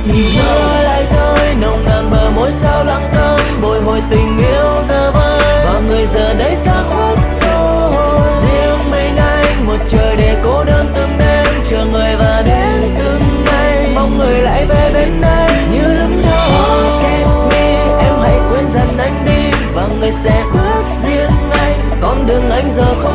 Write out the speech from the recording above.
Mưa lại rơi nồng nàn bờ môi sao lặng thầm, bồi hồi tình yêu giờ vơi và người giờ đây xa khuất rồi. Riêng mình anh một trời để cô đơn từng đêm chờ người và đến từng ngày mong người lại về bên đây như lúc đầu. Kiss me em hãy quên dần anh đi và người sẽ bước riêng anh, con đường anh giờ không